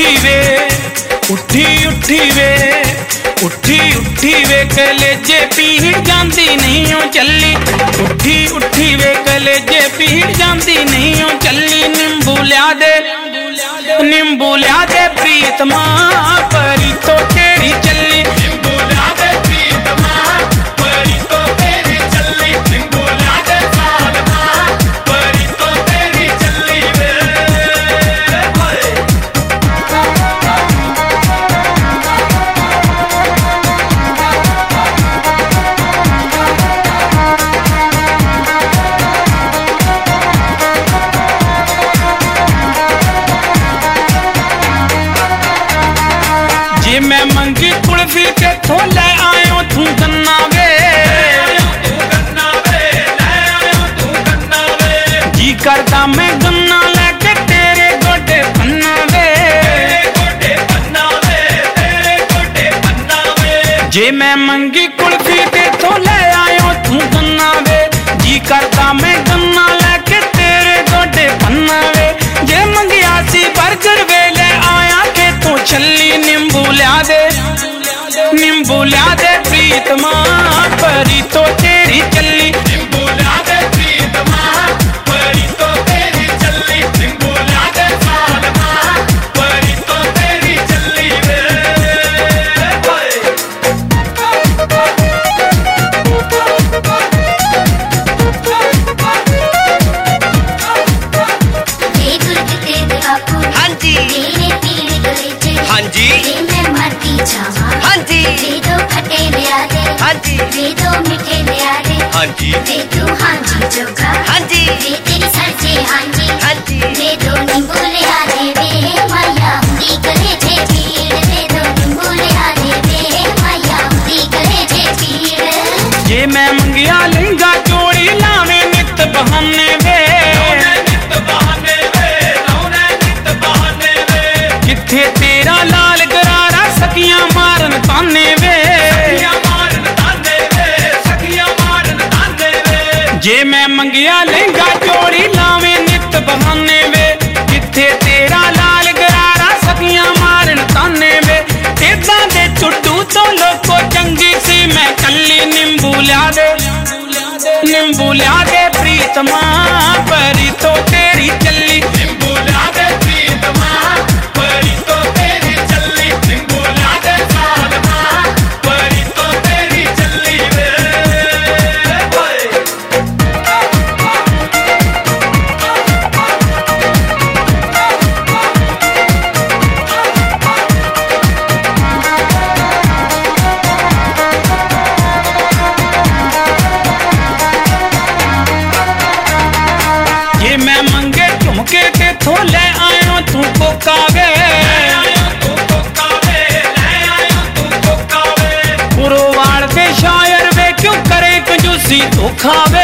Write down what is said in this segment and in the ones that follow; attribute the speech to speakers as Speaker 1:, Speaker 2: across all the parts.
Speaker 1: वे कलेजे पीड़ जांदी नहीं हो चली। उठी वे कलेजे पीड़ जांदी नहीं हो चली। निंबू लिया दे प्रीतमा परी तो तेरी चली। निंबू लिया दे प्रीतमा परी तो तेरी चली। निंबू लिया दे सालमा परी तो तेरी चली वे। जे मैं मंगी कुल्फी के थोले आयो तू गन्ना वे। जी करता मैं गन्ना लेके तेरे गोडे पन्ना वे। जे मैं मंगी कुल्फी के थोले आयो तू गन्ना वे। जी करता मैं गन्ना लेके तेरे गोडे पन्ना वे। जे मंगिया सी बर्गर वे ले आया के तू छली। निंबू लिया दे प्रीतमा परी तो तेरी चली। निंबू लिया दे प्रीतमा परी तो तेरी चली। निंबू लिया दे सालमा परी तो तेरी चली वे।
Speaker 2: हाँ जी हाँ जी हाँ जी
Speaker 3: दे दो खट्टे लिया दे।
Speaker 2: हाँ जी
Speaker 3: दे दो मीठे लिया दे।
Speaker 2: हाँ जी
Speaker 3: दे दो हाँ जी चोखा।
Speaker 2: हाँ जी
Speaker 3: दे तेरी सरसे हाँ जी।
Speaker 2: हाँ जी
Speaker 3: दे दो नींबू लिया दे वे मैया हुंदी करे थे पीड़। दे दो नींबू लिया दे वे मैया हुंदी करे थे पीड़।
Speaker 1: ये मैं मंगिया लहंगा चोड़ी लावे नित बहाने वे। किथे तेरा लाल गरारा सखियां मारन ताने वे। जे मैं मंगिया लहंगा चोड़ी लावे नित बहाने वे। किथे तेरा लाल गरारा सखियां मारन ताने वे। तेदा दे चुट्टू तो लोको चंगी सी मैं कली। निंबू लिया दे प्रीतमा परी तो तेरी चली। निंबू लिया दे प्रीतमा परी तो तेरी चली। निंबू लिया दे सालमा परी तो तेरी चली वे। ये मैं मंगे झुमके के थोले आयो तू कोकावे। पुरवाड़ दे शायर वे क्यों करे कंजूसी धोखावे।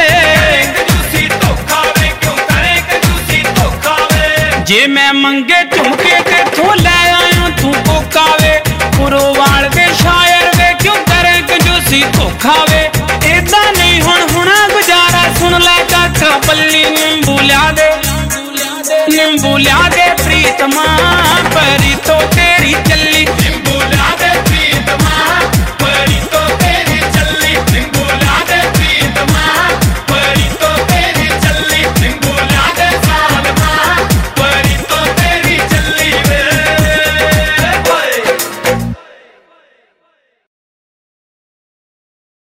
Speaker 1: जे मैं मंगे झुमके के थोले आयो तू कोकावे। पुरवाड़ दे शायर वे क्यों करे कंजूसी धोखावे। एदा नहीं हुणा गुजारा सुन ले काका बल्ली। निंबू लिया दे प्रीतमा परी तो